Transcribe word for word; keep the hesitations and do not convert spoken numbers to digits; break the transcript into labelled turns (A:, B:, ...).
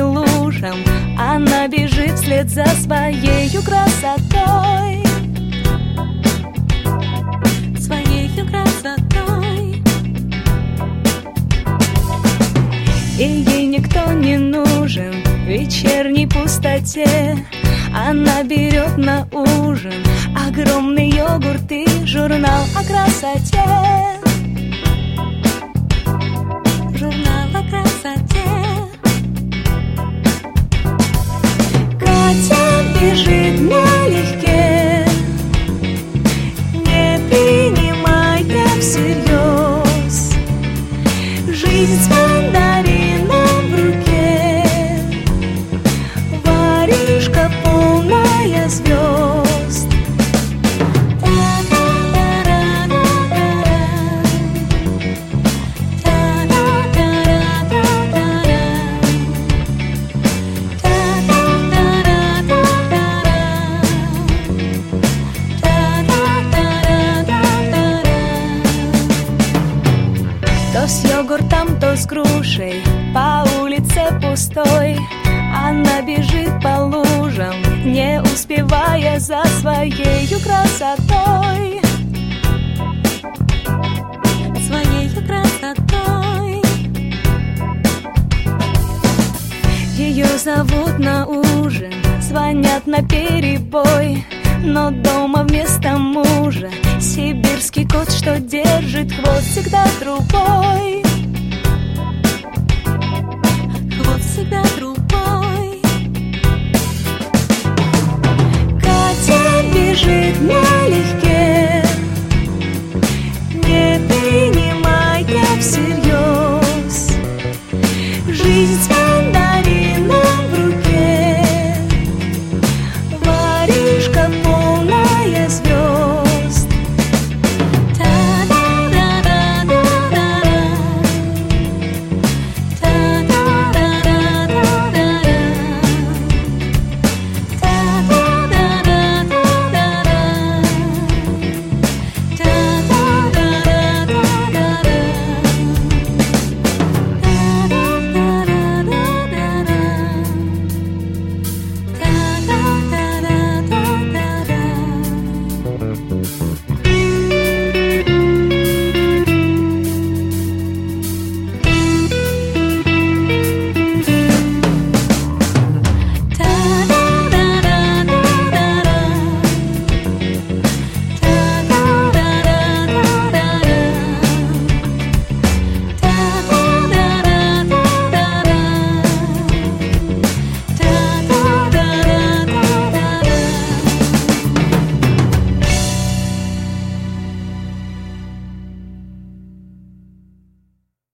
A: лужам. Она бежит вслед за своею красотой, своею красотой. И ей никто не нужен в вечерней пустоте. Она берет на ужин огромный йогурт и журнал о красоте. Журнал о красоте. Катя бежит налегке, не принимая всерьез жизнь с мандарином в руке. Варежка полная звезд. То с йогуртом, то с грушей по улице пустой. Она бежит по лужам, не успевая за своею красотой, своею красотой. Ее зовут на ужин, звонят наперебой, но дома вместо мужа сибирский кот, что держит хвост всегда другой.